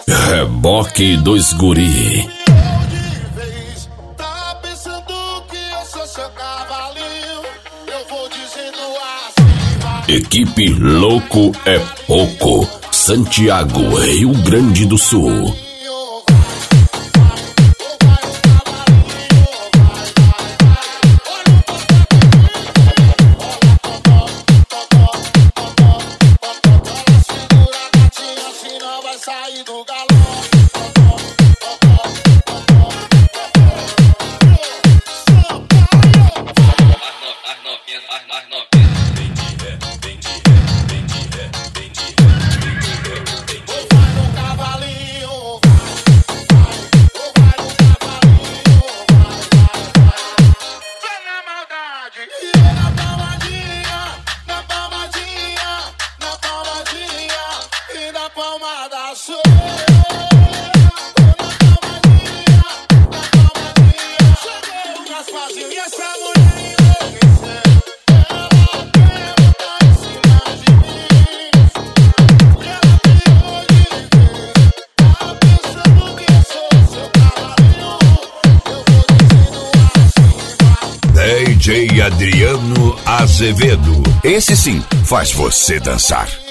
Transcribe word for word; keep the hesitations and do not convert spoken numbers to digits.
Reboque dos Guri. Tá pensando que eu sou seu cavalinho? Eu vou dizendo assim, vai. Equipe Louco é Pouco, Santiago, Rio Grande do Sul. Sair do galão. D J Adriano Azevedo. Esse sim faz você dançar.